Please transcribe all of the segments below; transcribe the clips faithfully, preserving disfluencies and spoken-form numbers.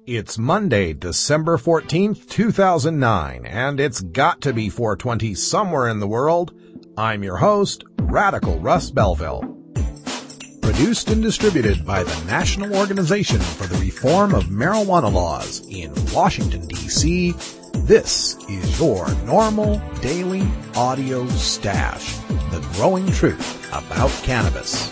It's Monday, December fourteenth, two thousand nine, and it's got to be four twenty somewhere in the world. I'm your host, Radical Russ Belville. Produced and distributed by the National Organization for the Reform of Marijuana Laws in Washington, D C, this is your normal daily audio stash, the growing truth about cannabis.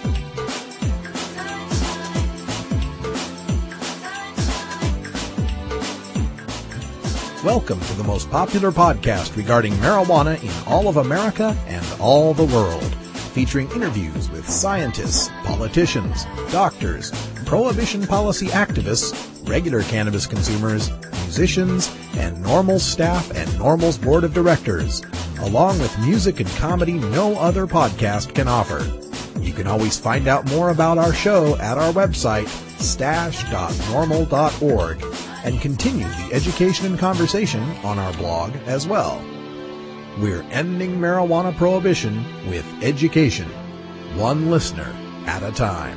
Welcome to the most popular podcast regarding marijuana in all of America and all the world, featuring interviews with scientists, politicians, doctors, prohibition policy activists, regular cannabis consumers, musicians, and NORML staff and NORML's board of directors, along with music and comedy no other podcast can offer. You can always find out more about our show at our website, stash dot normal dot org, and continue the education and conversation on our blog as well. We're ending marijuana prohibition with education, one listener at a time.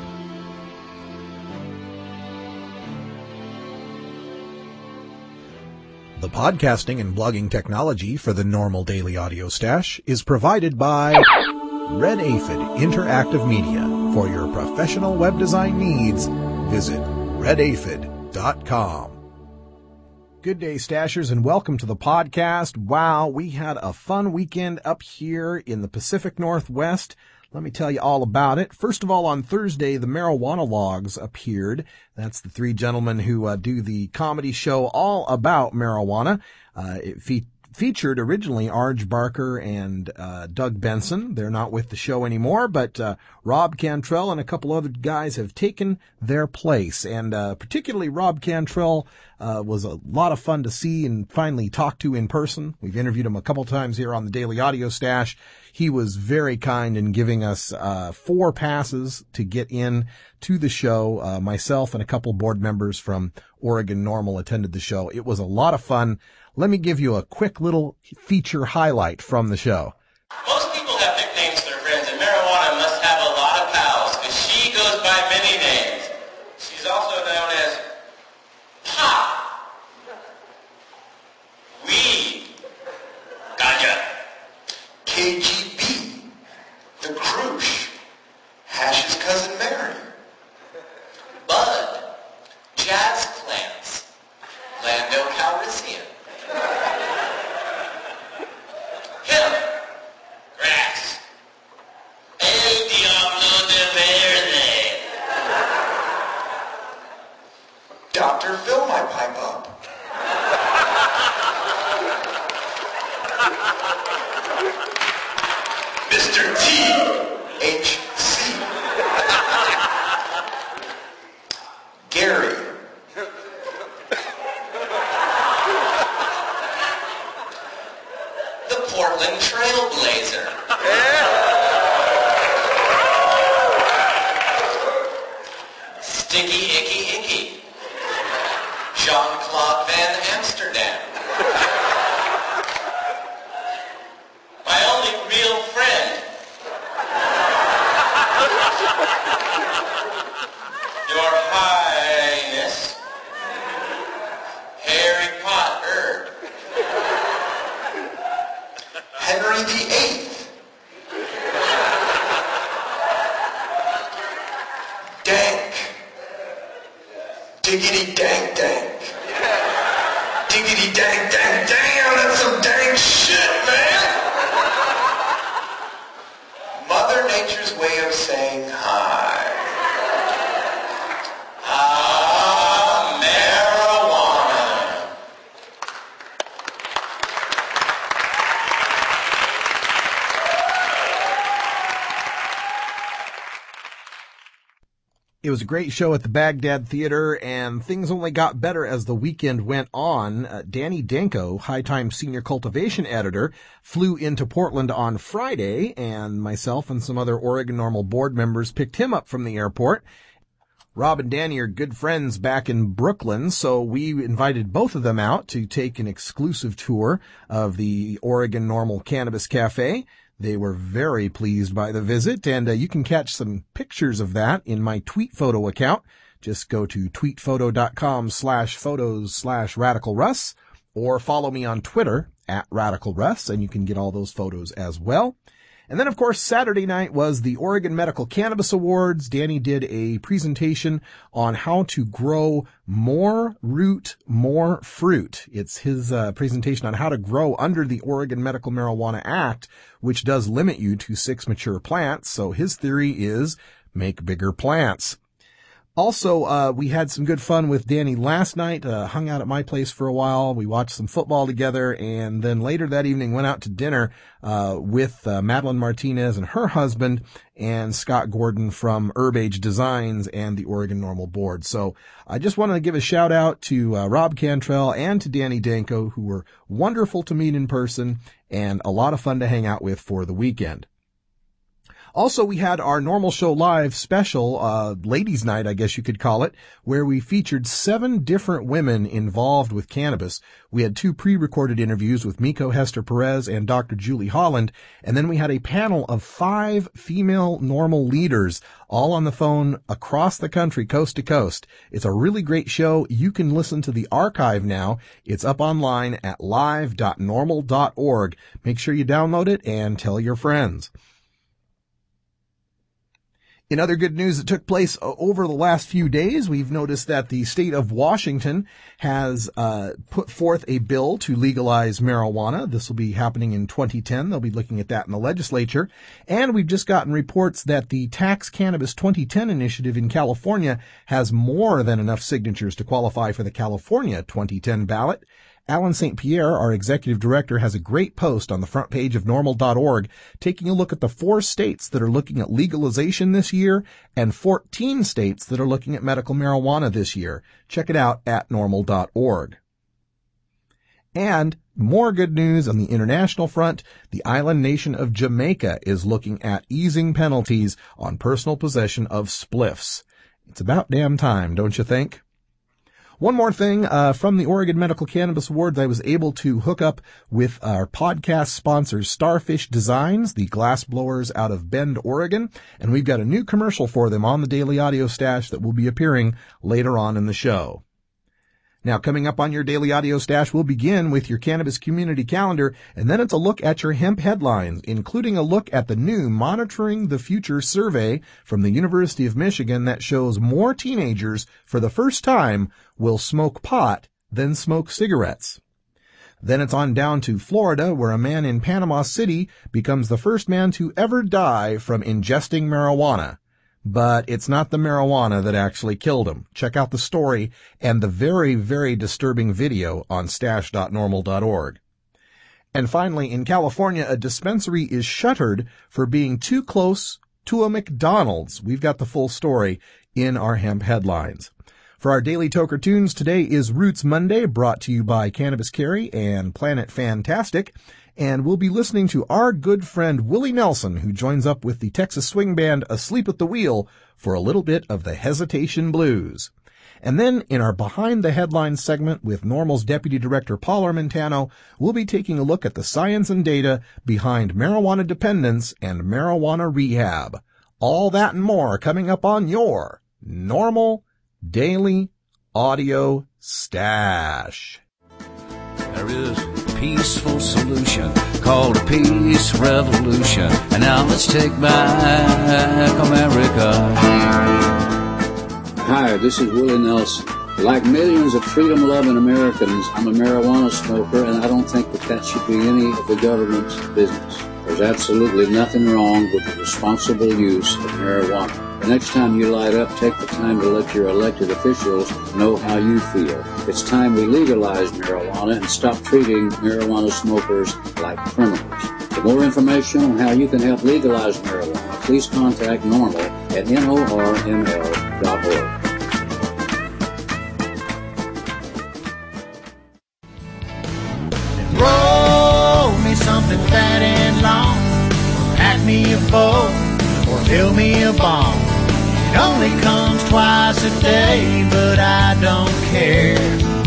The podcasting and blogging technology for the NORML Daily Audio Stash is provided by Red Aphid Interactive Media. For your professional web design needs, visit red aphid dot com. Good day, Stashers, and welcome to the podcast. Wow, we had a fun weekend up here in the Pacific Northwest. Let me tell you all about it. First of all, on Thursday, the Marijuana Logs appeared. That's the three gentlemen who uh, do the comedy show all about marijuana. Uh, it fe- featured originally Arj Barker and uh, Doug Benson. They're not with the show anymore, but uh, Rob Cantrell and a couple other guys have taken their place. And uh, particularly Rob Cantrell uh, was a lot of fun to see and finally talk to in person. We've interviewed him a couple times here on the Daily Audio Stash. He was very kind in giving us uh four passes to get in to the show. Uh, myself and a couple board members from Oregon NORML attended the show. It was a lot of fun. Let me give you a quick little feature highlight from the show. Most people have nicknames for their friends, and Marijuana must have a lot of pals, because she goes by many names. She's also known as Pop, Weed, Ganja, K G B, The Croosh, Hash's Cousin Mary, Bud, Jazz Plants, Lando Calrissian, Hemp, Grass, El Diablo de Verde, Doctor Fill My Pipe Up, Mister T H C, Gary, the Portland Trailblazer, Sticky Icky Icky, Jean-Claude Van Amsterdam, my only real friend, Your Highness, Harry Potter, Henry the Eighth, Dank, Diggity Dank Dank, Diggity Dank Dank, damn, that's some dank shit, man! Mother Nature's way of saying hi. Ah, marijuana. It was a great show at the Baghdad Theater, and things only got better as the weekend went on. Uh, Danny Danko, High Times Senior Cultivation Editor, flew into Portland on Friday, and myself and some other Oregon NORML board members picked him up from the airport. Rob and Danny are good friends back in Brooklyn, so we invited both of them out to take an exclusive tour of the Oregon NORML Cannabis Cafe. They were very pleased by the visit, and uh, you can catch some pictures of that in my tweet photo account. Just go to tweetphoto.com slash photos slash Radical Russ, or follow me on Twitter at Radical Russ, and you can get all those photos as well. And then, of course, Saturday night was the Oregon Medical Cannabis Awards. Danny did a presentation on how to grow more root, more fruit. It's his uh, presentation on how to grow under the Oregon Medical Marijuana Act, which does limit you to six mature plants. So his theory is make bigger plants. Also, uh, we had some good fun with Danny last night, uh, hung out at my place for a while. We watched some football together, and then later that evening went out to dinner, uh, with, uh, Madeline Martinez and her husband and Scott Gordon from Herbage Designs and the Oregon Normal Board. So I just wanted to give a shout out to, uh, Rob Cantrell and to Danny Danko, who were wonderful to meet in person and a lot of fun to hang out with for the weekend. Also, we had our Normal Show Live special, uh, ladies' night, I guess you could call it, where we featured seven different women involved with cannabis. We had two pre-recorded interviews with Miko Hester Perez and Doctor Julie Holland, and then we had a panel of five female normal leaders, all on the phone across the country, coast to coast. It's a really great show. You can listen to the archive now. It's up online at live dot normal dot org. Make sure you download it and tell your friends. In other good news that took place over the last few days, we've noticed that the state of Washington has uh put forth a bill to legalize marijuana. This will be happening in twenty ten. They'll be looking at that in the legislature. And we've just gotten reports that the Tax Cannabis twenty ten initiative in California has more than enough signatures to qualify for the California twenty ten ballot. Alan Saint Pierre, our executive director, has a great post on the front page of normal dot org taking a look at the four states that are looking at legalization this year and fourteen states that are looking at medical marijuana this year. Check it out at normal dot org. And more good news on the international front. The island nation of Jamaica is looking at easing penalties on personal possession of spliffs. It's about damn time, don't you think? One more thing, uh, from the Oregon Medical Cannabis Awards, I was able to hook up with our podcast sponsors, Starfish Designs, the glass blowers out of Bend, Oregon, and we've got a new commercial for them on the Daily Audio Stash that will be appearing later on in the show. Now, coming up on your Daily Audio Stash, we'll begin with your Cannabis Community Calendar, and then it's a look at your hemp headlines, including a look at the new Monitoring the Future survey from the University of Michigan that shows more teenagers, for the first time, will smoke pot than smoke cigarettes. Then it's on down to Florida, where a man in Panama City becomes the first man to ever die from ingesting marijuana. But it's not the marijuana that actually killed him. Check out the story and the very, very disturbing video on stash dot normal dot org. And finally, in California, a dispensary is shuttered for being too close to a McDonald's. We've got the full story in our hemp headlines. For our Daily Toker Tunes, today is Roots Monday, brought to you by Cannabis Carry and Planet Fantastic. And we'll be listening to our good friend Willie Nelson, who joins up with the Texas swing band Asleep at the Wheel for a little bit of the Hesitation Blues. And then in our Behind the Headlines segment with Normal's Deputy Director Paul Armentano, we'll be taking a look at the science and data behind marijuana dependence and marijuana rehab. All that and more coming up on your Normal Daily Audio Stash. There is a peaceful solution called a peace revolution. And now let's take back America. Hi, this is Willie Nelson. Like millions of freedom-loving Americans, I'm a marijuana smoker, and I don't think that that should be any of the government's business. There's absolutely nothing wrong with the responsible use of marijuana. The next time you light up, take the time to let your elected officials know how you feel. It's time we legalize marijuana and stop treating marijuana smokers like criminals. For more information on how you can help legalize marijuana, please contact NORMAL at normal dot org. Roll me something fat and long, or pack me a bowl, or fill me a bomb. It only comes twice a day, but I don't care.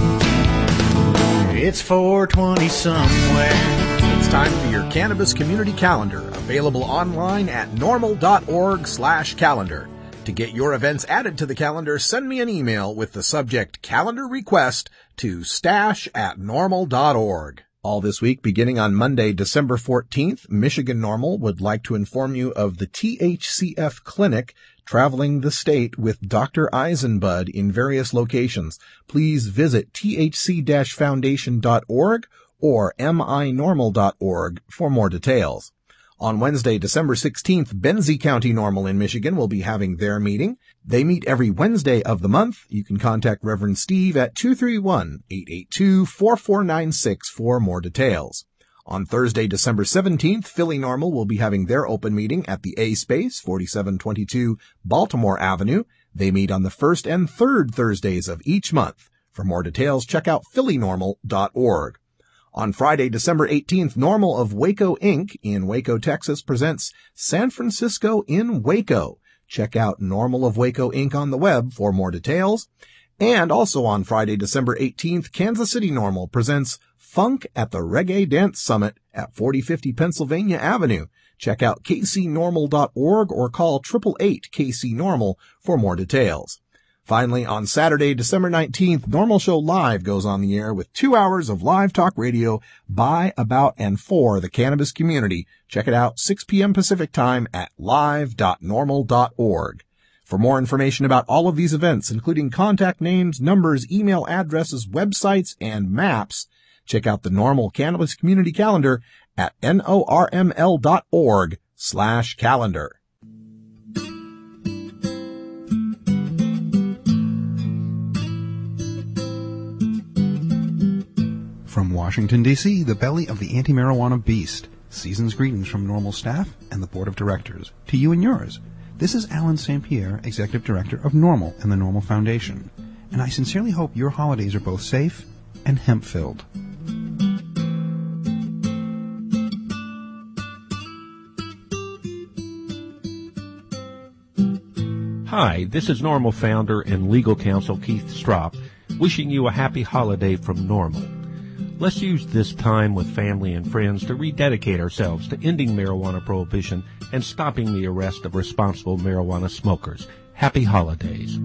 It's four twenty somewhere. It's time for your Cannabis Community Calendar, available online at normal dot org slash calendar. To get your events added to the calendar, send me an email with the subject calendar request to stash at normal dot org. All this week, beginning on Monday, December fourteenth, Michigan Normal would like to inform you of the T H C F Clinic traveling the state with Doctor Eisenbud in various locations. Please visit t h c dash foundation dot org or m i normal dot org for more details. On Wednesday, December sixteenth, Benzie County Normal in Michigan will be having their meeting. They meet every Wednesday of the month. You can contact Reverend Steve at two three one, eight eight two, four four nine six for more details. On Thursday, December seventeenth, Philly Normal will be having their open meeting at the A Space, forty-seven twenty-two Baltimore Avenue. They meet on the first and third Thursdays of each month. For more details, check out philly normal dot org. On Friday, December eighteenth, Normal of Waco Incorporated in Waco, Texas presents San Francisco in Waco. Check out Normal of Waco Incorporated on the web for more details. And also on Friday, December eighteenth, Kansas City Normal presents Funk at the Reggae Dance Summit at forty fifty Pennsylvania Avenue. Check out k c normal dot org or call eight eight eight K C Normal for more details. Finally, on Saturday, December nineteenth, Normal Show Live goes on the air with two hours of live talk radio by, about, and for the cannabis community. Check it out, six p.m. Pacific Time at live dot normal dot org. For more information about all of these events, including contact names, numbers, email addresses, websites, and maps, check out the Normal Cannabis Community Calendar at norml dot org slash calendar. From Washington, D C, the belly of the anti-marijuana beast. Season's greetings from Normal staff and the board of directors. To you and yours. This is Alan Saint Pierre, Executive Director of Normal and the Normal Foundation. And I sincerely hope your holidays are both safe and hemp-filled. Hi, this is Normal founder and legal counsel Keith Stropp, wishing you a happy holiday from Normal. Let's use this time with family and friends to rededicate ourselves to ending marijuana prohibition and stopping the arrest of responsible marijuana smokers. Happy holidays.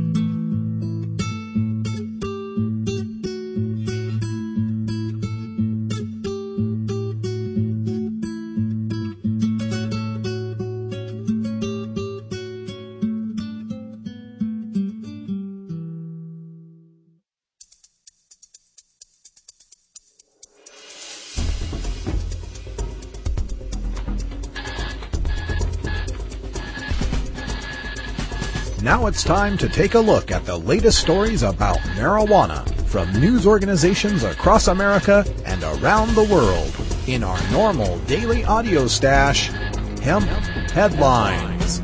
Now it's time to take a look at the latest stories about marijuana from news organizations across America and around the world in our Normal Daily Audio Stash, Hemp Headlines.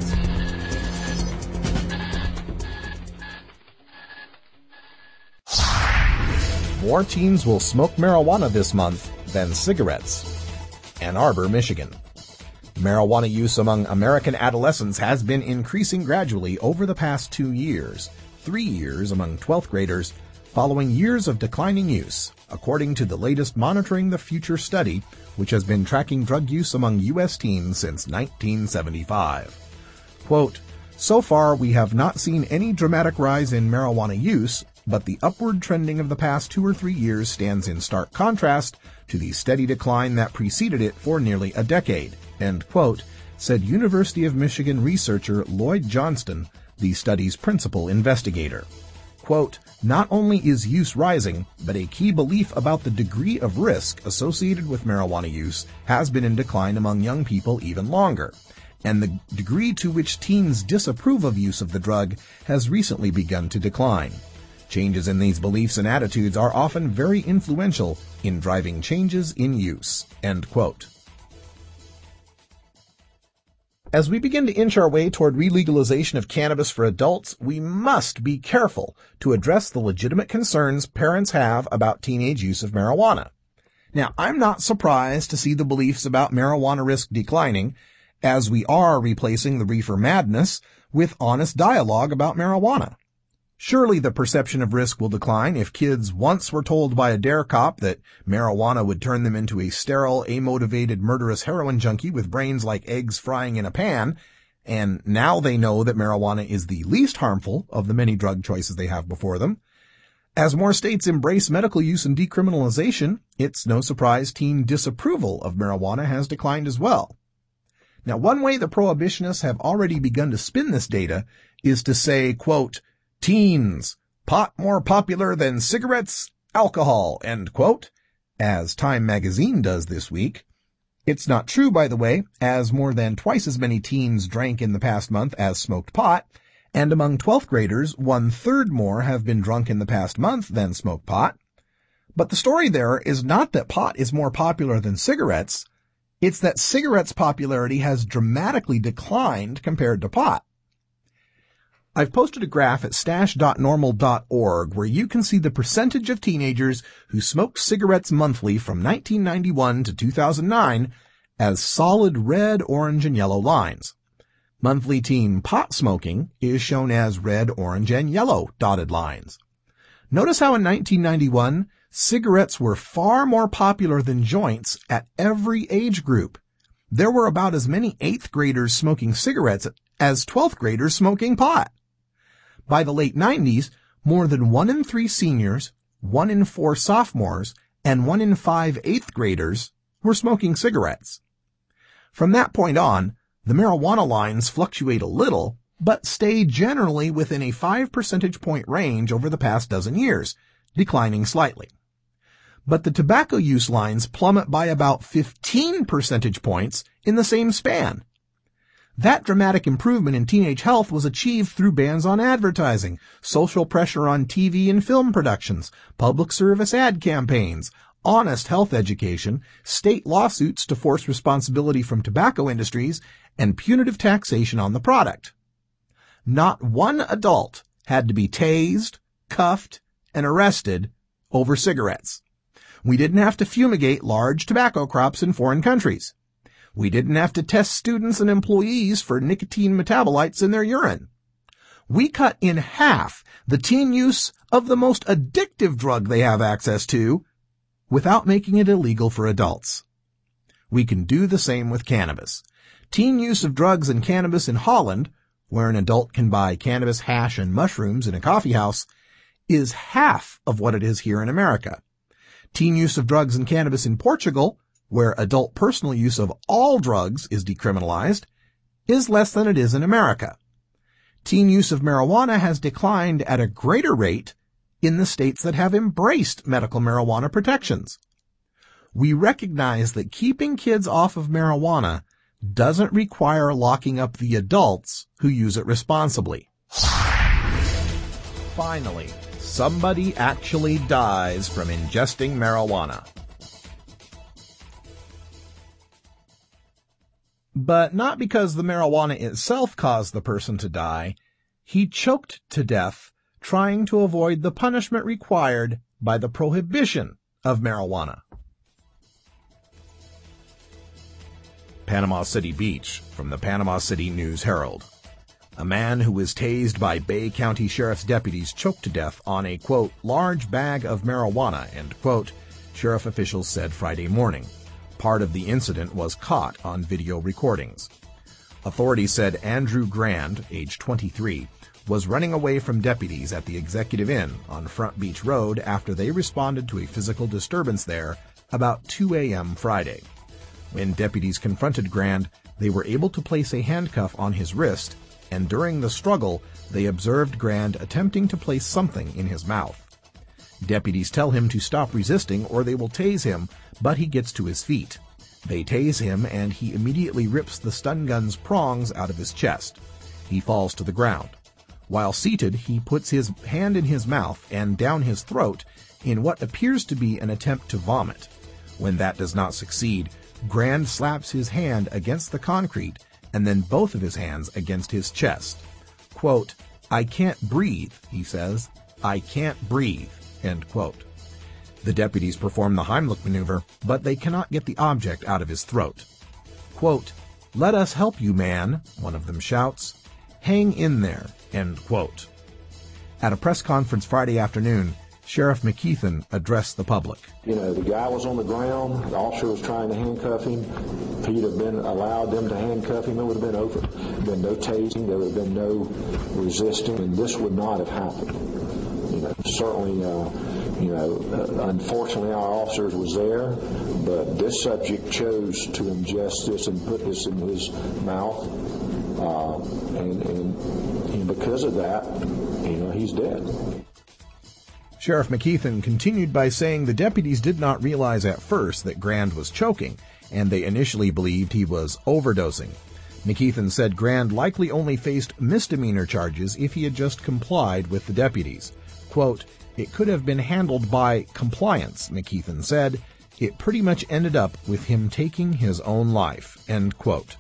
More teens will smoke marijuana this month than cigarettes. Ann Arbor, Michigan. Marijuana use among American adolescents has been increasing gradually over the past two years, three years among twelfth graders, following years of declining use, according to the latest Monitoring the Future study, which has been tracking drug use among U S teens since nineteen seventy-five. Quote, so far we have not seen any dramatic rise in marijuana use, but the upward trending of the past two or three years stands in stark contrast to the steady decline that preceded it for nearly a decade. End quote, said University of Michigan researcher Lloyd Johnston, the study's principal investigator. Quote, not only is use rising, but a key belief about the degree of risk associated with marijuana use has been in decline among young people even longer, and the degree to which teens disapprove of use of the drug has recently begun to decline. Changes in these beliefs and attitudes are often very influential in driving changes in use. End quote. As we begin to inch our way toward relegalization of cannabis for adults, we must be careful to address the legitimate concerns parents have about teenage use of marijuana. Now, I'm not surprised to see the beliefs about marijuana risk declining, as we are replacing the reefer madness with honest dialogue about marijuana. Surely the perception of risk will decline if kids once were told by a dare cop that marijuana would turn them into a sterile, amotivated, murderous heroin junkie with brains like eggs frying in a pan, and now they know that marijuana is the least harmful of the many drug choices they have before them. As more states embrace medical use and decriminalization, it's no surprise teen disapproval of marijuana has declined as well. Now, one way the prohibitionists have already begun to spin this data is to say, quote, teens, pot more popular than cigarettes, alcohol, end quote, as Time magazine does this week. It's not true, by the way, as more than twice as many teens drank in the past month as smoked pot, and among twelfth graders, one-third more have been drunk in the past month than smoked pot. But the story there is not that pot is more popular than cigarettes, it's that cigarettes' popularity has dramatically declined compared to pot. I've posted a graph at stash dot normal dot org where you can see the percentage of teenagers who smoked cigarettes monthly from nineteen ninety-one to two thousand nine as solid red, orange, and yellow lines. Monthly teen pot smoking is shown as red, orange, and yellow dotted lines. Notice how in nineteen ninety-one, cigarettes were far more popular than joints at every age group. There were about as many eighth graders smoking cigarettes as twelfth graders smoking pot. By the late nineties, more than one in three seniors, one in four sophomores, and one in five eighth graders were smoking cigarettes. From that point on, the marijuana lines fluctuate a little, but stay generally within a five percentage point range over the past dozen years, declining slightly. But the tobacco use lines plummet by about fifteen percentage points in the same span. That dramatic improvement in teenage health was achieved through bans on advertising, social pressure on T V and film productions, public service ad campaigns, honest health education, state lawsuits to force responsibility from tobacco industries, and punitive taxation on the product. Not one adult had to be tased, cuffed, and arrested over cigarettes. We didn't have to fumigate large tobacco crops in foreign countries. We didn't have to test students and employees for nicotine metabolites in their urine. We cut in half the teen use of the most addictive drug they have access to without making it illegal for adults. We can do the same with cannabis. Teen use of drugs and cannabis in Holland, where an adult can buy cannabis, hash, and mushrooms in a coffee house, is half of what it is here in America. Teen use of drugs and cannabis in Portugal, where adult personal use of all drugs is decriminalized, is less than it is in America. Teen use of marijuana has declined at a greater rate in the states that have embraced medical marijuana protections. We recognize that keeping kids off of marijuana doesn't require locking up the adults who use it responsibly. Finally, somebody actually dies from ingesting marijuana. But not because the marijuana itself caused the person to die. He choked to death trying to avoid the punishment required by the prohibition of marijuana. Panama City Beach, from the Panama City News-Herald. A man who was tased by Bay County Sheriff's deputies choked to death on a, quote, large bag of marijuana, end quote, sheriff officials said Friday morning. Part of the incident was caught on video recordings. Authorities said Andrew Grand, age twenty-three, was running away from deputies at the Executive Inn on Front Beach Road after they responded to a physical disturbance there about two a.m. Friday. When deputies confronted Grand, they were able to place a handcuff on his wrist, and during the struggle, they observed Grand attempting to place something in his mouth. Deputies tell him to stop resisting or they will tase him, but he gets to his feet. They tase him and he immediately rips the stun gun's prongs out of his chest. He falls to the ground. While seated, he puts his hand in his mouth and down his throat in what appears to be an attempt to vomit. When that does not succeed, Grand slaps his hand against the concrete and then both of his hands against his chest. Quote, "I can't breathe," he says. "I can't breathe," end quote. The deputies perform the Heimlich maneuver, but they cannot get the object out of his throat. Quote, "Let us help you, man," one of them shouts. "Hang in there," end quote. At a press conference Friday afternoon, Sheriff McKeithen addressed the public. You know, the guy was on the ground. The officer was trying to handcuff him. If he'd have been allowed them to handcuff him, it would have been over. There would have been no tasing. There would have been no resisting, and this would not have happened. You know, certainly, uh, you know, uh, unfortunately, our officers was there, but this subject chose to ingest this and put this in his mouth, uh, and, and, and because of that, you know, he's dead. Sheriff McKeithen continued by saying the deputies did not realize at first that Grand was choking, and they initially believed he was overdosing. McKeithen said Grand likely only faced misdemeanor charges if he had just complied with the deputies. Quote, "It could have been handled by compliance," McKeithen said. "It pretty much ended up with him taking his own life." End quote.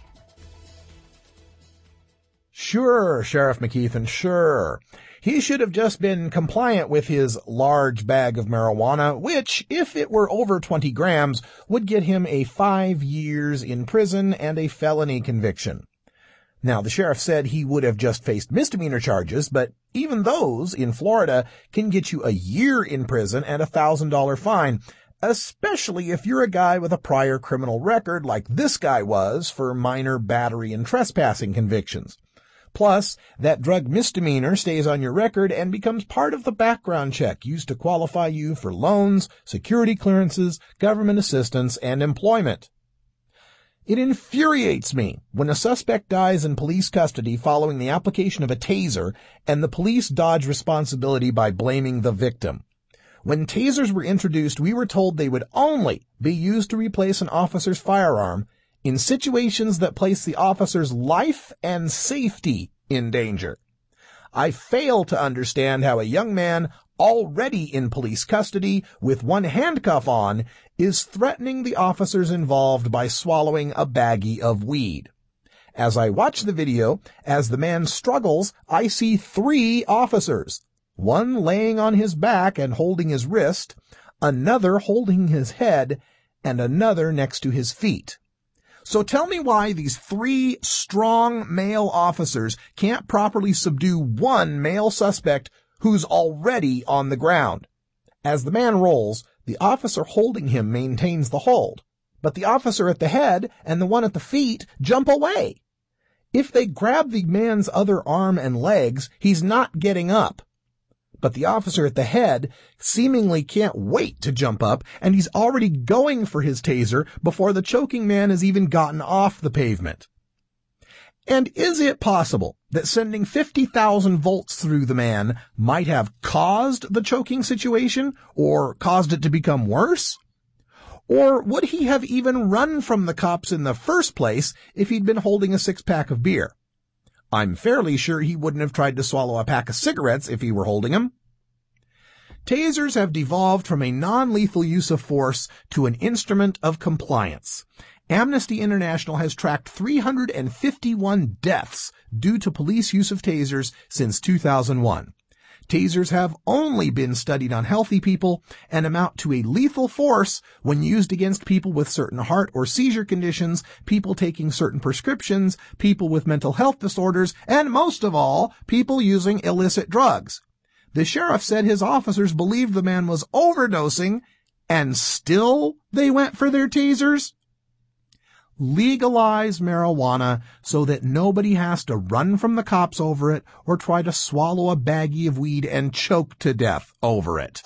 Sure, Sheriff McKeithen, sure. He should have just been compliant with his large bag of marijuana, which, if it were over twenty grams, would get him a five years in prison and a felony conviction. Now, the sheriff said he would have just faced misdemeanor charges, but even those in Florida can get you a year in prison and a one thousand dollars fine, especially if you're a guy with a prior criminal record like this guy was for minor battery and trespassing convictions. Plus, that drug misdemeanor stays on your record and becomes part of the background check used to qualify you for loans, security clearances, government assistance, and employment. It infuriates me when a suspect dies in police custody following the application of a taser and the police dodge responsibility by blaming the victim. When tasers were introduced, we were told they would only be used to replace an officer's firearm in situations that place the officer's life and safety in danger. I fail to understand how a young man already in police custody with one handcuff on is threatening the officers involved by swallowing a baggie of weed. As I watch the video, as the man struggles, I see three officers, one laying on his back and holding his wrist, another holding his head, and another next to his feet. So tell me why these three strong male officers can't properly subdue one male suspect who's already on the ground. As the man rolls, the officer holding him maintains the hold, but the officer at the head and the one at the feet jump away. If they grab the man's other arm and legs, he's not getting up. But the officer at the head seemingly can't wait to jump up, and he's already going for his taser before the choking man has even gotten off the pavement. And is it possible that sending fifty thousand volts through the man might have caused the choking situation, or caused it to become worse? Or would he have even run from the cops in the first place if he'd been holding a six-pack of beer? I'm fairly sure he wouldn't have tried to swallow a pack of cigarettes if he were holding them. Tasers have devolved from a non-lethal use of force to an instrument of compliance. Amnesty International has tracked three hundred fifty-one deaths due to police use of tasers since two thousand one. Tasers have only been studied on healthy people and amount to a lethal force when used against people with certain heart or seizure conditions, people taking certain prescriptions, people with mental health disorders, and most of all, people using illicit drugs. The sheriff said his officers believed the man was overdosing, and still they went for their tasers? Legalize marijuana so that nobody has to run from the cops over it or try to swallow a baggie of weed and choke to death over it.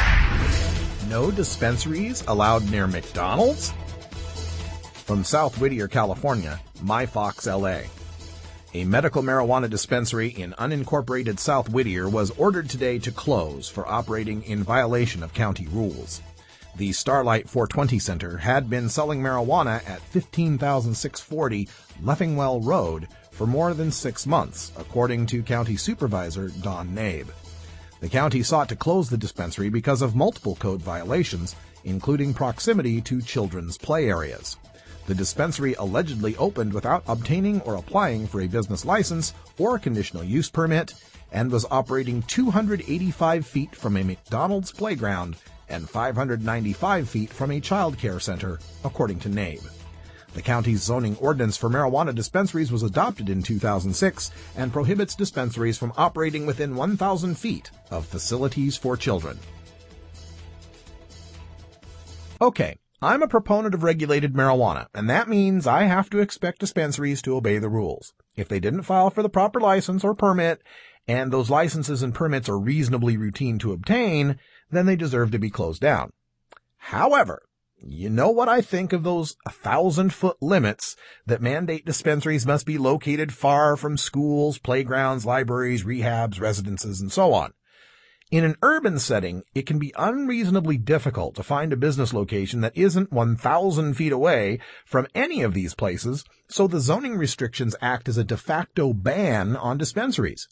No dispensaries allowed near McDonald's? From South Whittier, California, MyFox L A. A medical marijuana dispensary in unincorporated South Whittier was ordered today to close for operating in violation of county rules. The Starlight four twenty Center had been selling marijuana at fifteen thousand six hundred forty Leffingwell Road for more than six months, according to County Supervisor Don Nabe. The county sought to close the dispensary because of multiple code violations, including proximity to children's play areas. The dispensary allegedly opened without obtaining or applying for a business license or conditional use permit and was operating two hundred eighty-five feet from a McDonald's playground and five hundred ninety-five feet from a child care center, according to Nabe. The county's zoning ordinance for marijuana dispensaries was adopted in two thousand six and prohibits dispensaries from operating within one thousand feet of facilities for children. Okay, I'm a proponent of regulated marijuana, and that means I have to expect dispensaries to obey the rules. If they didn't file for the proper license or permit, and those licenses and permits are reasonably routine to obtain, then they deserve to be closed down. However, you know what I think of those thousand-foot limits that mandate dispensaries must be located far from schools, playgrounds, libraries, rehabs, residences, and so on. In an urban setting, it can be unreasonably difficult to find a business location that isn't one thousand feet away from any of these places, so the zoning restrictions act as a de facto ban on dispensaries.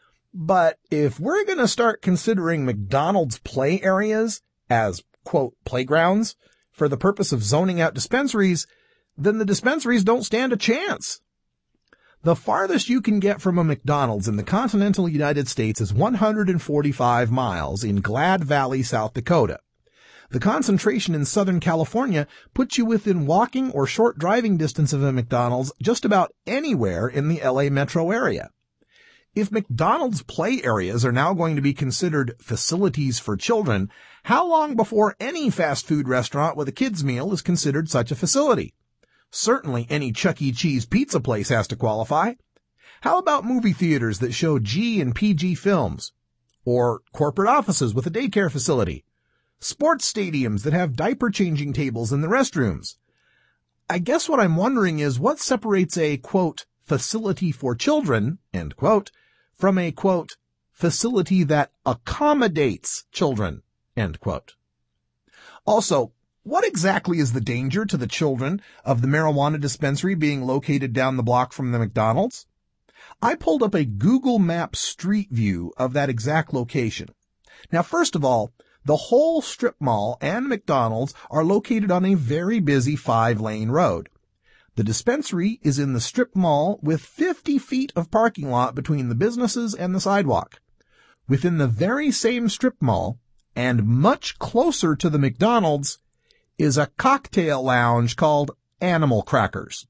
But if we're going to start considering McDonald's play areas as, quote, playgrounds for the purpose of zoning out dispensaries, then the dispensaries don't stand a chance. The farthest you can get from a McDonald's in the continental United States is one hundred forty-five miles in Glad Valley, South Dakota. The concentration in Southern California puts you within walking or short driving distance of a McDonald's just about anywhere in the L A metro area. If McDonald's play areas are now going to be considered facilities for children, how long before any fast food restaurant with a kids' meal is considered such a facility? Certainly any Chuck E. Cheese pizza place has to qualify. How about movie theaters that show G and P G films? Or corporate offices with a daycare facility? Sports stadiums that have diaper-changing tables in the restrooms? I guess what I'm wondering is what separates a, quote, facility for children, end quote, from a, quote, facility that accommodates children, end quote. Also, what exactly is the danger to the children of the marijuana dispensary being located down the block from the McDonald's? I pulled up a Google Maps street view of that exact location. Now, first of all, the whole strip mall and McDonald's are located on a very busy five-lane road. The dispensary is in the strip mall with fifty feet of parking lot between the businesses and the sidewalk. Within the very same strip mall, and much closer to the McDonald's, is a cocktail lounge called Animal Crackers.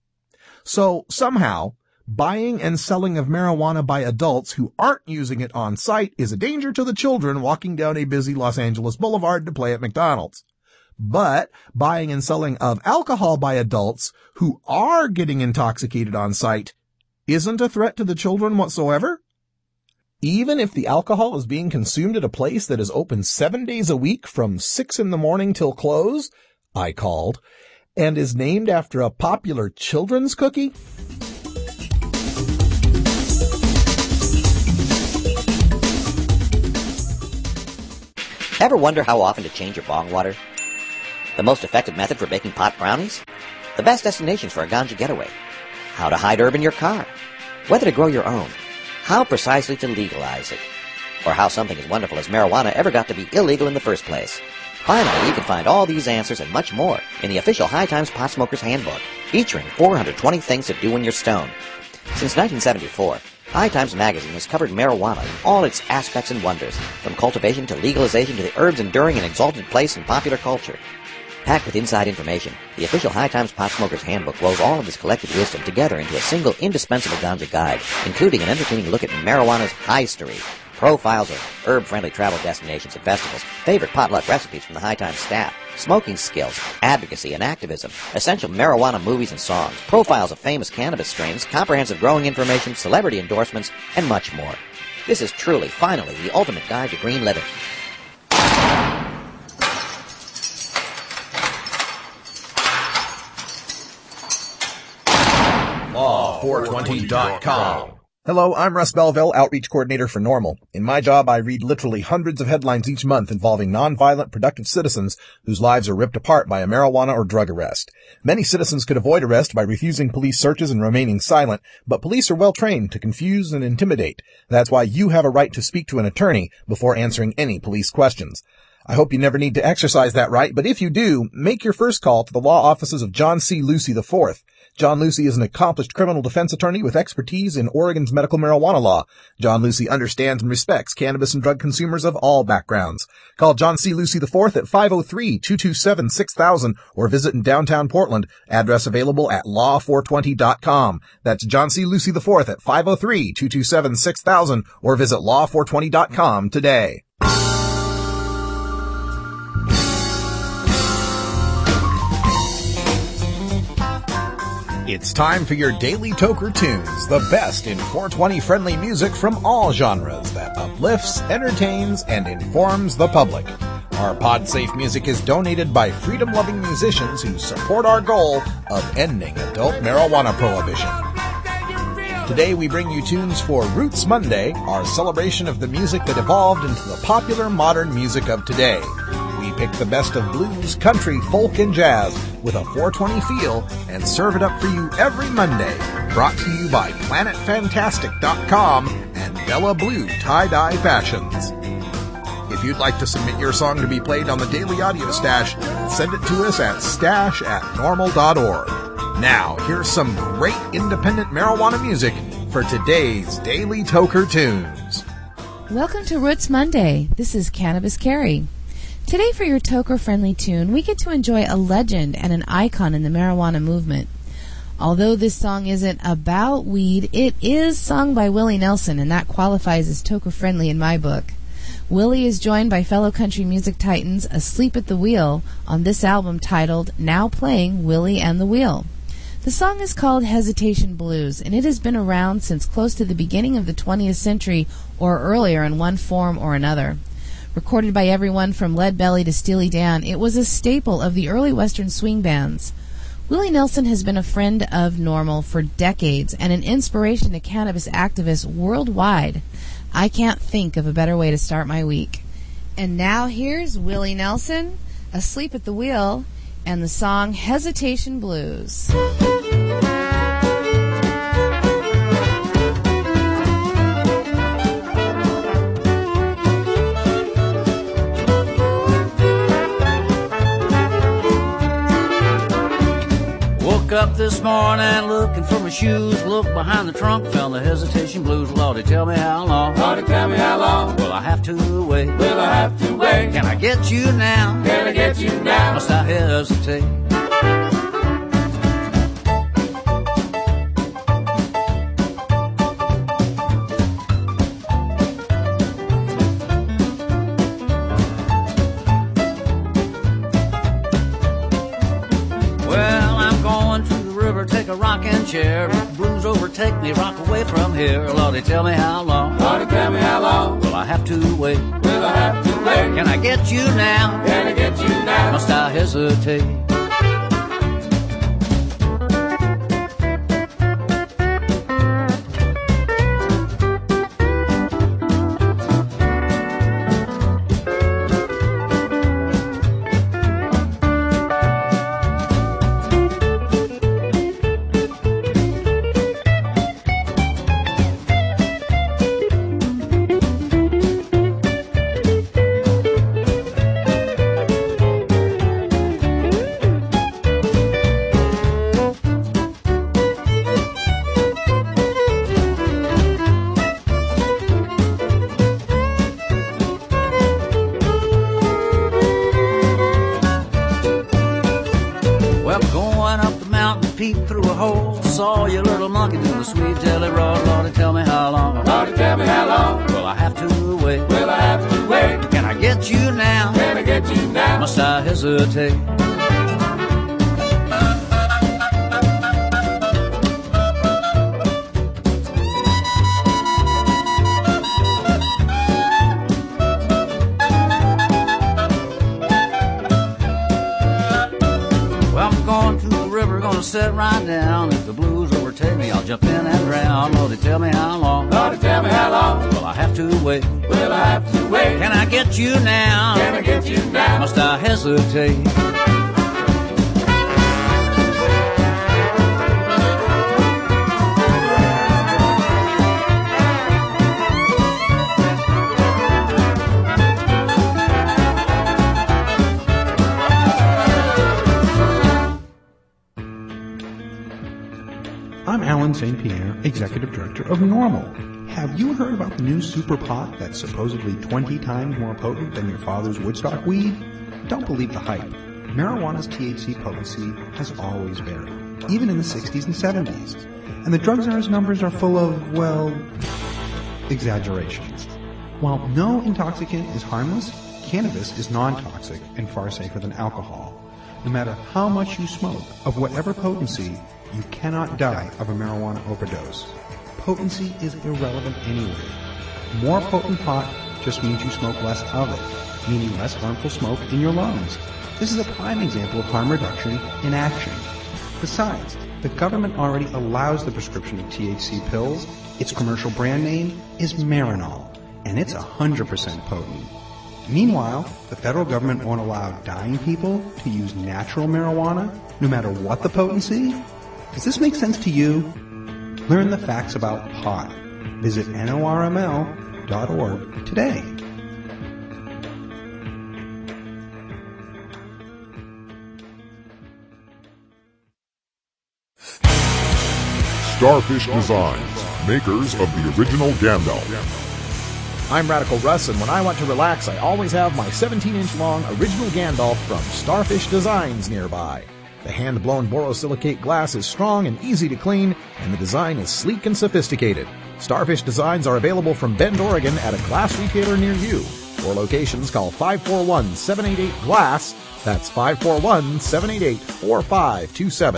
So somehow, buying and selling of marijuana by adults who aren't using it on site is a danger to the children walking down a busy Los Angeles boulevard to play at McDonald's. But buying and selling of alcohol by adults who are getting intoxicated on site isn't a threat to the children whatsoever? Even if the alcohol is being consumed at a place that is open seven days a week from six in the morning till close, I called, and is named after a popular children's cookie? Ever wonder how often to change your bong water? The most effective method for baking pot brownies? The best destinations for a ganja getaway? How to hide herb in your car? Whether to grow your own? How precisely to legalize it? Or how something as wonderful as marijuana ever got to be illegal in the first place? Finally, you can find all these answers and much more in the official High Times Pot Smoker's Handbook, featuring four hundred twenty things to do when you're stoned. Since nineteen seventy-four, High Times Magazine has covered marijuana in all its aspects and wonders, from cultivation to legalization to the herb's enduring and exalted place in popular culture. Packed with inside information, the official High Times Pot Smoker's Handbook rolls all of this collected wisdom together into a single indispensable ganja guide, including an entertaining look at marijuana's history, profiles of herb-friendly travel destinations and festivals, favorite potluck recipes from the High Times staff, smoking skills, advocacy and activism, essential marijuana movies and songs, profiles of famous cannabis strains, comprehensive growing information, celebrity endorsements, and much more. This is truly, finally, the ultimate guide to green living. law four twenty dot com. Hello, I'm Russ Belville, Outreach Coordinator for NORML. In my job, I read literally hundreds of headlines each month involving nonviolent, productive citizens whose lives are ripped apart by a marijuana or drug arrest. Many citizens could avoid arrest by refusing police searches and remaining silent, but police are well trained to confuse and intimidate. That's why you have a right to speak to an attorney before answering any police questions. I hope you never need to exercise that right, but if you do, make your first call to the law offices of John C. Lucy the fourth. John Lucy is an accomplished criminal defense attorney with expertise in Oregon's medical marijuana law. John Lucy understands and respects cannabis and drug consumers of all backgrounds. Call John C. Lucy the fourth at five oh three, two two seven, six thousand or visit in downtown Portland. Address available at law four twenty dot com. That's John C. Lucy the fourth at five oh three, two two seven, six thousand or visit law four twenty dot com today. It's time for your Daily Toker Tunes, the best in four twenty friendly music from all genres that uplifts, entertains, and informs the public. Our PodSafe music is donated by freedom-loving musicians who support our goal of ending adult marijuana prohibition. Today we bring you tunes for Roots Monday, our celebration of the music that evolved into the popular modern music of today. We pick the best of blues, country, folk, and jazz with a four twenty feel and serve it up for you every Monday. Brought to you by planet fantastic dot com and Bella Blue Tie-Dye Fashions. If you'd like to submit your song to be played on the Daily Audio Stash, send it to us at stash at normal dot org. Now, here's some great independent marijuana music for today's Daily Toker Tunes. Welcome to Roots Monday. This is Cannabis Carrie. Today for your toker-friendly tune, we get to enjoy a legend and an icon in the marijuana movement. Although this song isn't about weed, it is sung by Willie Nelson, and that qualifies as toker-friendly in my book. Willie is joined by fellow country music titans Asleep at the Wheel on this album titled Now Playing Willie and the Wheel. The song is called Hesitation Blues, and it has been around since close to the beginning of the twentieth century or earlier in one form or another. Recorded by everyone from Lead Belly to Steely Dan, it was a staple of the early Western swing bands. Willie Nelson has been a friend of NORML for decades and an inspiration to cannabis activists worldwide. I can't think of a better way to start my week. And now here's Willie Nelson, Asleep at the Wheel, and the song Hesitation Blues. Woke up this morning looking for my shoes. Looked behind the trunk, found the hesitation blues. Lordy, tell me how long. Lordy, tell me how long. Will I have to wait? Will I have to wait? Can I get you now? Can I get you now? Must I hesitate? Take a rocking chair, blues overtake me, rock away from here. Lordy, tell me how long. Lordy, tell me how long. Will I have to wait? Will I have to wait? Can I get you now? Can I get you now? Must I hesitate? Must I hesitate? Well, I'm going to the river, gonna sit right down. If the blues overtake me, I'll jump in and drown. Lordy, tell me how long. Lordy, tell me how long. Will I have to wait? Will I have to wait? Can I get you now? Can I get you now? Must I hesitate? I'm Alan Saint Pierre, Executive Director of Normal. Have you heard about the new super pot that's supposedly twenty times more potent than your father's Woodstock weed? Don't believe the hype. Marijuana's T H C potency has always varied, even in the sixties and seventies. And the drug czar's numbers are full of, well, exaggerations. While no intoxicant is harmless, cannabis is non-toxic and far safer than alcohol. No matter how much you smoke, of whatever potency, you cannot die of a marijuana overdose. Potency is irrelevant anyway. More potent pot just means you smoke less of it, meaning less harmful smoke in your lungs. This is a prime example of harm reduction in action. Besides, the government already allows the prescription of T H C pills. Its commercial brand name is Marinol, and it's one hundred percent potent. Meanwhile, the federal government won't allow dying people to use natural marijuana, no matter what the potency? Does this make sense to you? Learn the facts about pot. Visit N O R M L dot org today. Starfish Designs, makers of the original Gandalf. I'm Radical Russ, and when I want to relax, I always have my seventeen inch long original Gandalf from Starfish Designs nearby. The hand-blown borosilicate glass is strong and easy to clean, and the design is sleek and sophisticated. Starfish Designs are available from Bend, Oregon at a glass retailer near you. For locations, call five four one, seven eight eight, GLASS. That's five four one, seven eight eight, four five two seven.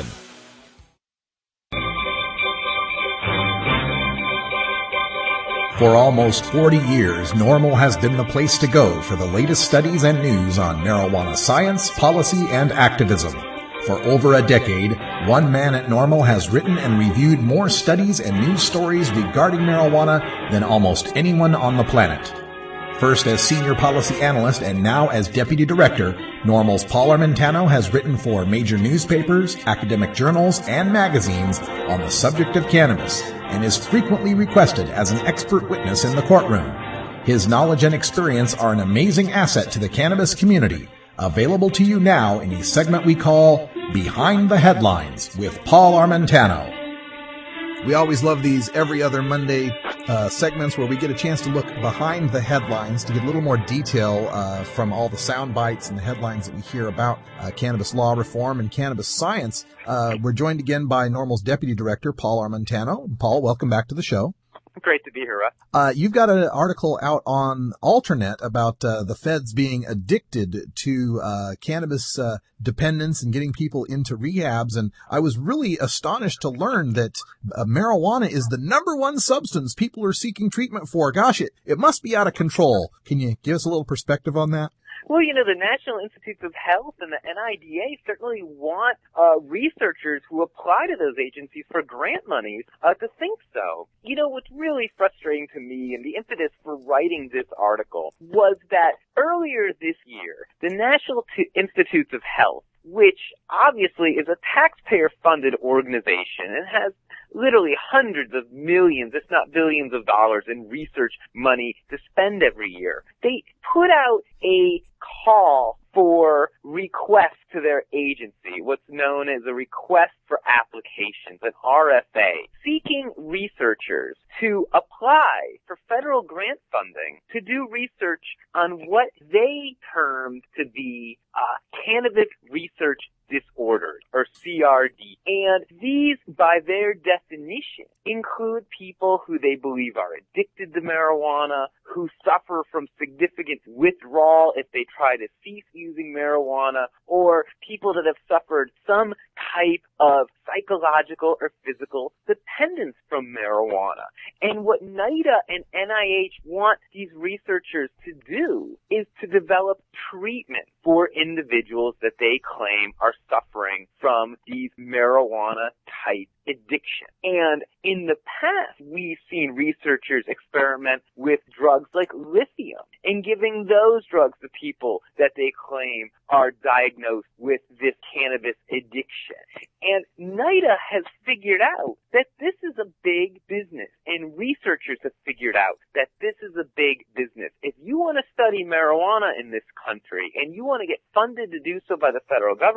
For almost forty years, Normal has been the place to go for the latest studies and news on marijuana science, policy, and activism. For over a decade, one man at Normal has written and reviewed more studies and news stories regarding marijuana than almost anyone on the planet. First as Senior Policy Analyst and now as Deputy Director, Normal's Paul Armentano has written for major newspapers, academic journals, and magazines on the subject of cannabis, and is frequently requested as an expert witness in the courtroom. His knowledge and experience are an amazing asset to the cannabis community. Available to you now in a segment we call Behind the Headlines with Paul Armentano. We always love these every other Monday uh, segments where we get a chance to look behind the headlines to get a little more detail uh, from all the sound bites and the headlines that we hear about uh, cannabis law reform and cannabis science. Uh, we're joined again by Normal's Deputy Director, Paul Armentano. Paul, welcome back to the show. Great to be here, Russ. Uh, you've got an article out on Alternet about uh, the feds being addicted to uh, cannabis uh, dependence and getting people into rehabs. And I was really astonished to learn that uh, marijuana is the number one substance people are seeking treatment for. Gosh, it, it must be out of control. Can you give us a little perspective on that? Well, you know, the National Institutes of Health and the N I D A certainly want uh, researchers who apply to those agencies for grant monies uh, to think so. You know, what's really frustrating to me and the impetus for writing this article was that earlier this year, the National T- Institutes of Health, which obviously is a taxpayer-funded organization and has literally hundreds of millions, if not billions of dollars in research money to spend every year. They put out a call for requests to their agency, what's known as a request for applications, an R F A, seeking researchers to apply for federal grant funding to do research on what they termed to be uh, cannabis research disorders, or C R D. And these, by their definition, include people who they believe are addicted to marijuana, who suffer from significant withdrawal if they try to cease using marijuana, or people that have suffered some type of psychological or physical dependence from marijuana. And what NIDA and N I H want these researchers to do is to develop treatment for individuals that they claim are suffering from these marijuana-type addiction. And in the past, we've seen researchers experiment with drugs like lithium and giving those drugs to people that they claim are diagnosed with this cannabis addiction. And NIDA has figured out that this is a big business, and researchers have figured out that this is a big business. If you want to study marijuana in this country and you want to get funded to do so by the federal government,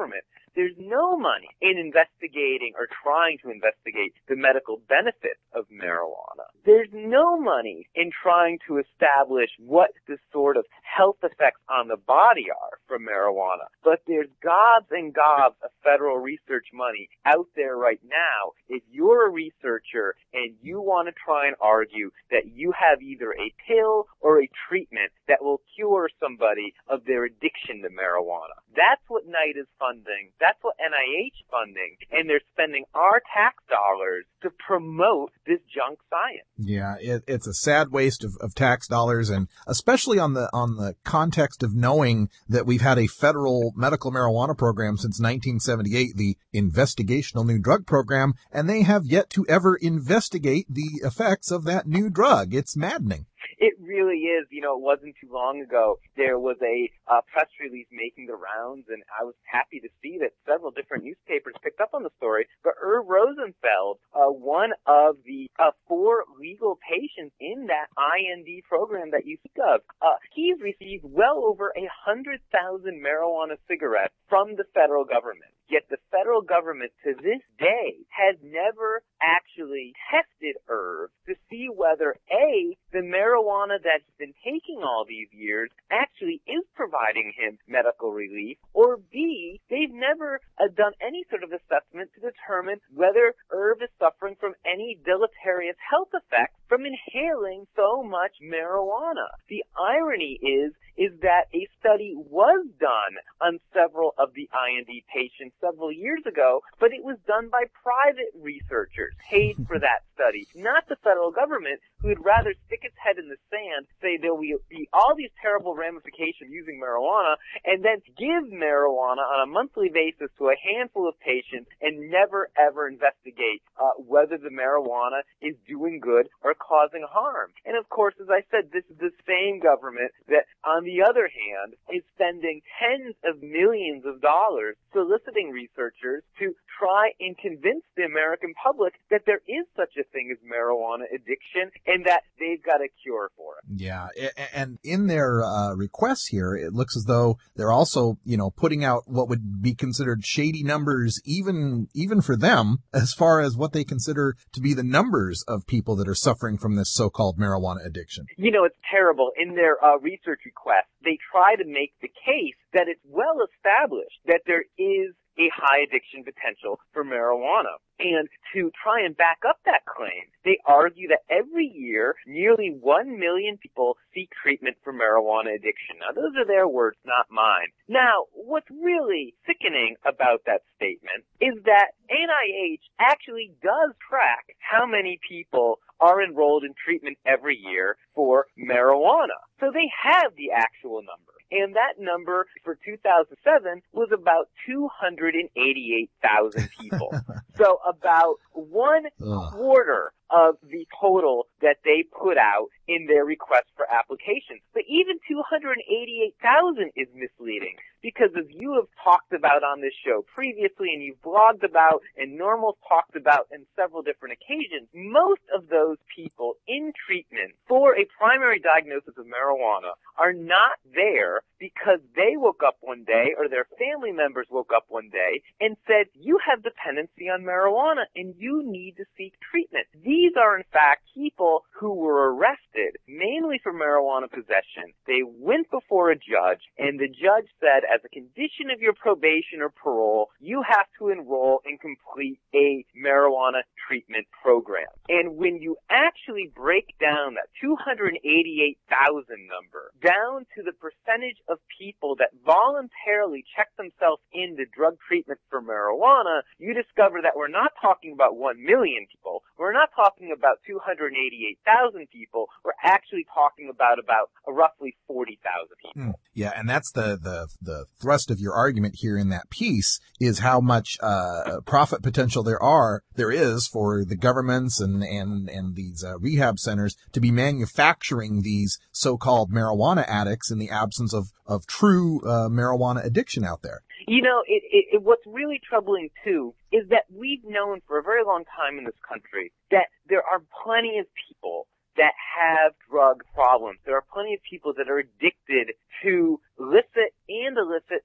There's no money in investigating or trying to investigate the medical benefits of marijuana. There's no money in trying to establish what the sort of health effects on the body are from marijuana. But there's gobs and gobs of federal research money out there right now. If you're a researcher and you want to try and argue that you have either a pill or a treatment that will cure somebody of their addiction to marijuana, that's what Knight is funding. That's what N I H funding. And they're spending our tax dollars to promote this junk science. Yeah, it, it's a sad waste of, of tax dollars, and especially on the on the context of knowing that we've had a federal medical marijuana program since nineteen seventy-eight, the Investigational New Drug Program, and they have yet to ever investigate the effects of that new drug. It's maddening. It really is. You know, it wasn't too long ago. There was a uh, press release making the rounds, and I was happy to see that several different newspapers picked up on the story. But Irv Rosenfeld, uh, one of the uh, four legal patients in that I N D program that you speak of, uh, he's received well over a hundred thousand marijuana cigarettes from the federal government. Yet the federal government to this day has never actually tested Irv to see whether A, the marijuana that he's been taking all these years actually is providing him medical relief, or B, they've never uh, done any sort of assessment to determine whether Irv is suffering from any deleterious health effects from inhaling so much marijuana. The irony is, is that a study was done on several of the I N D patients several years ago, but it was done by private researchers, paid for that study, not the federal government, who would rather stick its head in the sand, say there will be all these terrible ramifications using marijuana, and then give marijuana on a monthly basis to a handful of patients and never ever investigate uh, whether the marijuana is doing good or causing harm. And of course, as I said, this is the same government that, on the other hand, is spending tens of millions of dollars soliciting researchers to try and convince the American public that there is such a thing as marijuana addiction and that they've got a cure for it. Yeah, and in their uh, requests here, it looks as though they're also, you know, putting out what would be considered shady numbers, even even for them, as far as what they consider to be the numbers of people that are suffering from this so-called marijuana addiction. You know, it's terrible. In their uh, research request, they try to make the case that it's well established that there is a high addiction potential for marijuana. And to try and back up that claim, they argue that every year, nearly one million people seek treatment for marijuana addiction. Now, those are their words, not mine. Now, what's really sickening about that statement is that N I H actually does track how many people are enrolled in treatment every year for marijuana. So they have the actual number. And that number for two thousand seven was about two hundred eighty-eight thousand people. So about one Ugh. quarter of the total that they put out in their request for applications. But even two hundred eighty-eight thousand is misleading because, as you have talked about on this show previously and you've blogged about and Normal's talked about in several different occasions, most of those people in treatment for a primary diagnosis of marijuana are not there because they woke up one day or their family members woke up one day and said, you have dependency on marijuana and you need to seek treatment. These are, in fact, people who were arrested mainly for marijuana possession. They went before a judge, and the judge said, as a condition of your probation or parole, you have to enroll and complete a marijuana treatment program. And when you actually break down that two hundred eighty-eight thousand number down to the percentage of people that voluntarily check themselves into drug treatment for marijuana, you discover that we're not talking about one million people. We're not talking about two hundred eighty-eight thousand people. We're actually talking about about uh, roughly forty thousand people. Hmm. Yeah, and that's the, the, the thrust of your argument here in that piece is how much uh profit potential there are, there is for the governments and, and, and these uh, rehab centers to be manufacturing these so-called marijuana addicts in the absence of, of true uh, marijuana addiction out there. You know, it, it, it, what's really troubling, too, is that we've known for a very long time in this country that there are plenty of people that have drug problems. There are plenty of people that are addicted to licit and illicit substances.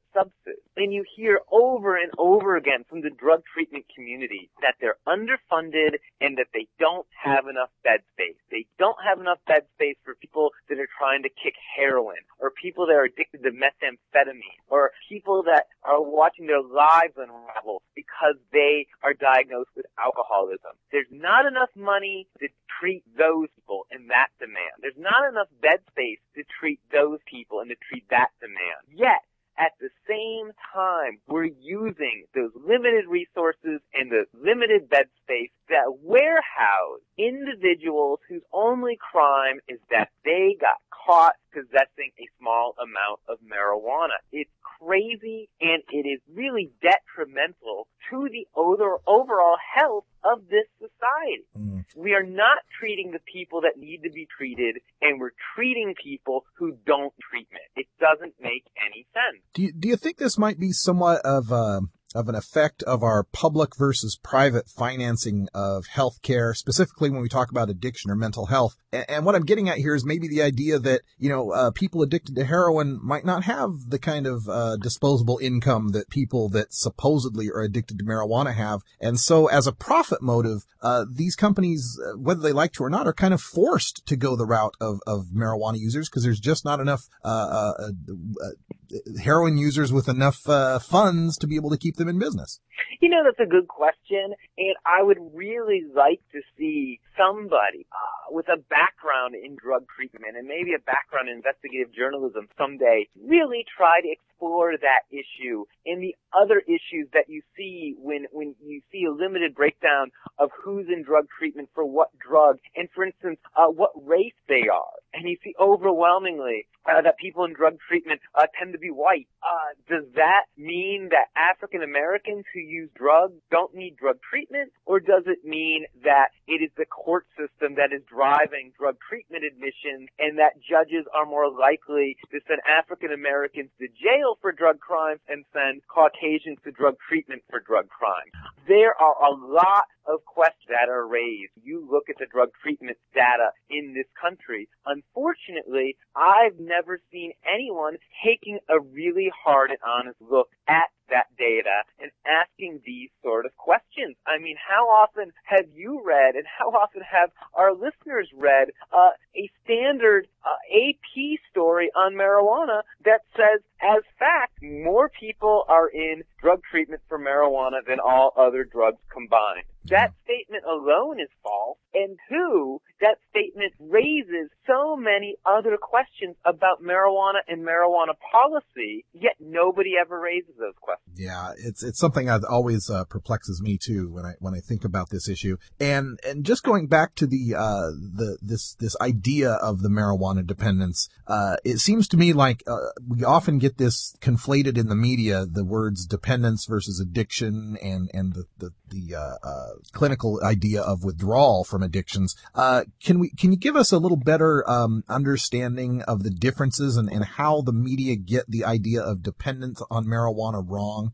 resources. And you hear over and over again from the drug treatment community that they're underfunded and that they don't have enough bed space. They don't have enough bed space for people that are trying to kick heroin, or people that are addicted to methamphetamine, or people that are watching their lives unravel because they are diagnosed with alcoholism. There's not enough money to treat those people and that demand. There's not enough bed space to treat those people and to treat that demand. Yet, at the same time, we're using those limited resources and the limited bed space that warehouse individuals whose only crime is that they got caught possessing a small amount of marijuana. It's crazy, and it is really detrimental to the other overall health of this society. Mm. We are not treating the people that need to be treated, and we're treating people who don't treatment. It doesn't make any sense. Do you, do you think this might be somewhat of a, of an effect of our public versus private financing of healthcare, specifically when we talk about addiction or mental health? And, and what I'm getting at here is maybe the idea that, you know, uh, people addicted to heroin might not have the kind of uh, disposable income that people that supposedly are addicted to marijuana have. And so as a profit motive, uh, these companies, uh, whether they like to or not, are kind of forced to go the route of, of marijuana users because there's just not enough uh, uh, uh, heroin users with enough uh, funds to be able to keep them in business. You know, that's a good question, and I would really like to see somebody uh, with a background in drug treatment and maybe a background in investigative journalism someday really try to explore that issue and the other issues that you see when, when you see a limited breakdown of who's in drug treatment for what drug, and for instance, uh, what race they are. And you see overwhelmingly uh, that people in drug treatment uh, tend to be white. Uh, does that mean that African Americans who use drugs don't need drug treatment, or does it mean that it is the court system that is driving drug treatment admissions and that judges are more likely to send African Americans to jail for drug crimes and send Caucasians to drug treatment for drug crimes? There are a lot of questions that are raised. You look at the drug treatment data in this country. Unfortunately, I've never seen anyone taking a really hard and honest look at that data and asking these sort of questions. I mean, how often have you read and how often have our listeners read uh, a standard uh, A P story on marijuana that says, as fact, more people are in drug treatment for marijuana than all other drugs combined? That statement alone is false. And two, that statement raises so many other questions about marijuana and marijuana policy, yet nobody ever raises those questions. Yeah, it's it's something that always uh, perplexes me too when I when I think about this issue. And and just going back to the uh the this this idea of the marijuana dependence, uh it seems to me like uh, we often get this conflated in the media, the words dependence versus addiction, and and the the, the uh, uh clinical idea of withdrawal from addictions. Uh can we can you give us a little better um understanding of the differences and and how the media get the idea of dependence on marijuana wrong?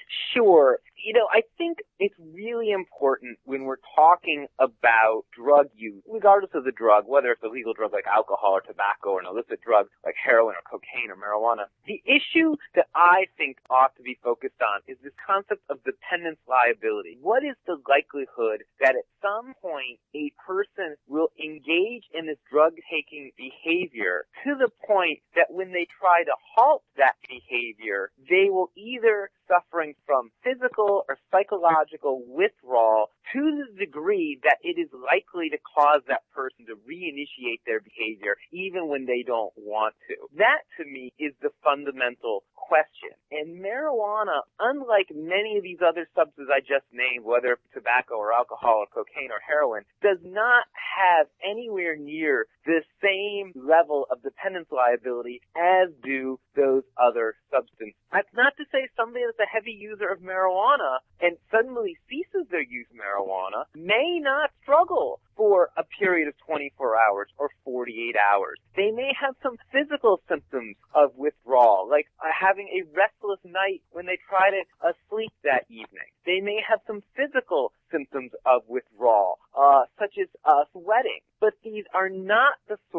Sure. You know, I think it's really important when we're talking about drug use, regardless of the drug, whether it's a legal drug like alcohol or tobacco or an illicit drug like heroin or cocaine or marijuana. The issue that I think ought to be focused on is this concept of dependence liability. What is the likelihood that at some point a person will engage in this drug-taking behavior to the point that when they try to halt that behavior, they will either suffering from physical or psychological withdrawal to the degree that it is likely to cause that person to reinitiate their behavior even when they don't want to. That, to me, is the fundamental question. And marijuana, unlike many of these other substances I just named, whether tobacco or alcohol or cocaine or heroin, does not have anywhere near the same level of dependence liability as do those other substances. That's not to say somebody that's a heavy user of marijuana and suddenly ceases their use of marijuana may not struggle for a period of twenty-four hours or forty-eight hours. They may have some physical symptoms of withdrawal, like uh, having a restless night when they try to uh, sleep that evening. They may have some physical symptoms of withdrawal, uh, such as uh, sweating. But these are not the sort of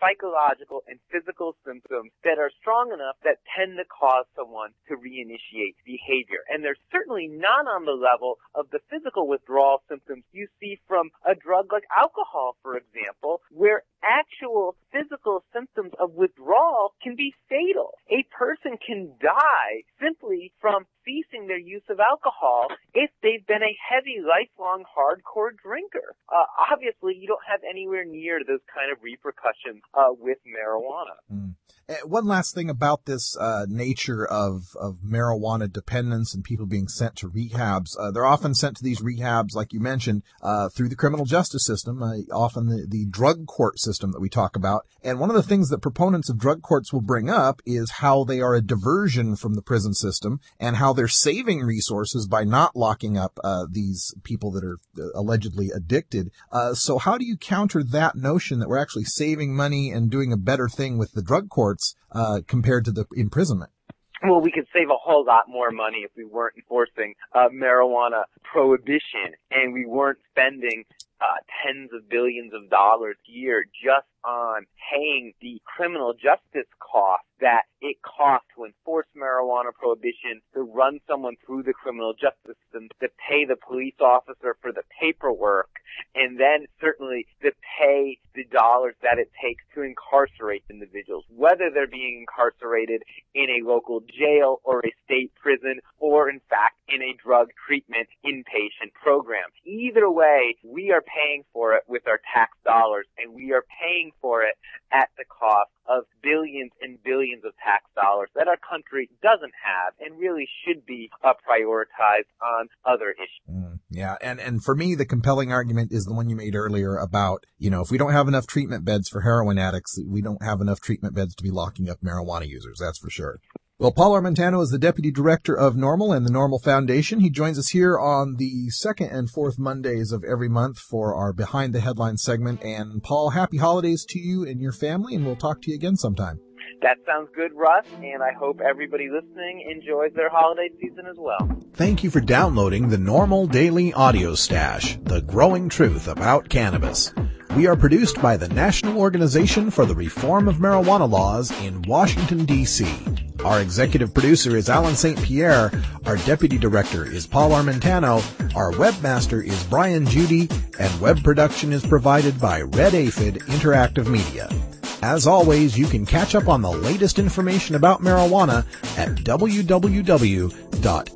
psychological and physical symptoms that are strong enough that tend to cause someone to reinitiate behavior. And they're certainly not on the level of the physical withdrawal symptoms you see from a drug like alcohol, for example, where actual physical symptoms of withdrawal can be fatal. A person can die simply from ceasing their use of alcohol if they've been a heavy, lifelong, hardcore drinker. Uh, obviously, you don't have anywhere near those kind of repercussions uh, with marijuana. Mm. Uh, one last thing about this uh, nature of, of marijuana dependence and people being sent to rehabs. Uh, they're often sent to these rehabs, like you mentioned, uh, through the criminal justice system, uh, often the, the drug court system that we talk about. And one of the things that proponents of drug courts will bring up is how they are a diversion from the prison system and how they're saving resources by not locking up uh, these people that are allegedly addicted. Uh, so how do you counter that notion that we're actually saving money and doing a better thing with the drug courts Uh, compared to the imprisonment? Well, we could save a whole lot more money if we weren't enforcing uh, marijuana prohibition and we weren't spending uh, tens of billions of dollars a year just on paying the criminal justice cost that it costs to enforce marijuana prohibition, to run someone through the criminal justice system, to pay the police officer for the paperwork, and then certainly to pay the dollars that it takes to incarcerate individuals, whether they're being incarcerated in a local jail or a state prison or, in fact, in a drug treatment inpatient program. Either way, we are paying for it with our tax dollars, and we are paying for it at the cost of billions and billions of tax dollars that our country doesn't have and really should be uh, prioritized on other issues. Mm, yeah, and, and for me, the compelling argument is the one you made earlier about, you know, if we don't have enough treatment beds for heroin addicts, we don't have enough treatment beds to be locking up marijuana users, that's for sure. Well, Paul Armentano is the Deputy Director of NORML and the NORML Foundation. He joins us here on the second and fourth Mondays of every month for our Behind the Headlines segment. And Paul, happy holidays to you and your family, and we'll talk to you again sometime. That sounds good, Russ, and I hope everybody listening enjoys their holiday season as well. Thank you for downloading the NORML Daily Audio Stash, the growing truth about cannabis. We are produced by the National Organization for the Reform of Marijuana Laws in Washington, D C Our executive producer is Alan Saint Pierre. Our deputy director is Paul Armentano. Our webmaster is Brian Judy, and web production is provided by Red Aphid Interactive Media. As always, you can catch up on the latest information about marijuana at w w w dot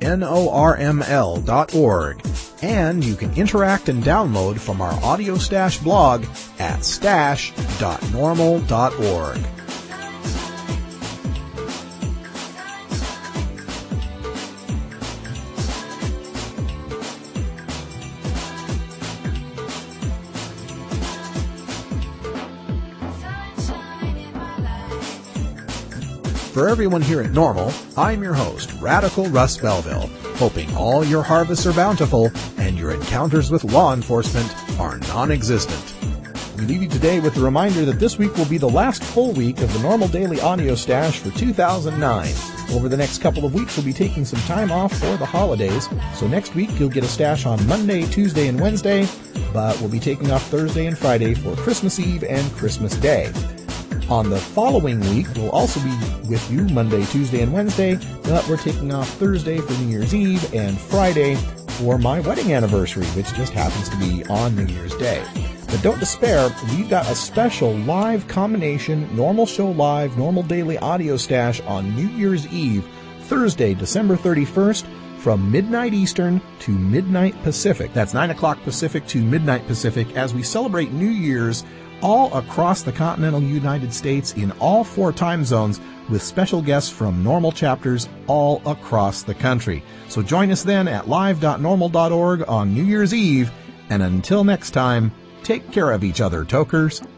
norml dot org. And you can interact and download from our Audio Stash blog at stash dot normal dot org. For everyone here at NORML, I'm your host, Radical Russ Belville, hoping all your harvests are bountiful and your encounters with law enforcement are non-existent. We leave you today with a reminder that this week will be the last full week of the NORML Daily Audio Stash for two thousand nine. Over the next couple of weeks, we'll be taking some time off for the holidays, so next week you'll get a stash on Monday, Tuesday, and Wednesday, but we'll be taking off Thursday and Friday for Christmas Eve and Christmas Day. On the following week, we'll also be with you Monday, Tuesday, and Wednesday, but we're taking off Thursday for New Year's Eve and Friday for my wedding anniversary, which just happens to be on New Year's Day. But don't despair, we've got a special live combination, NORML Show Live, NORML Daily Audio Stash on New Year's Eve, Thursday, December thirty-first, from midnight Eastern to midnight Pacific. That's nine o'clock Pacific to midnight Pacific as we celebrate New Year's all across the continental United States in all four time zones with special guests from NORML chapters all across the country. So join us then at live dot normal dot org on New Year's Eve. And until next time, take care of each other, tokers.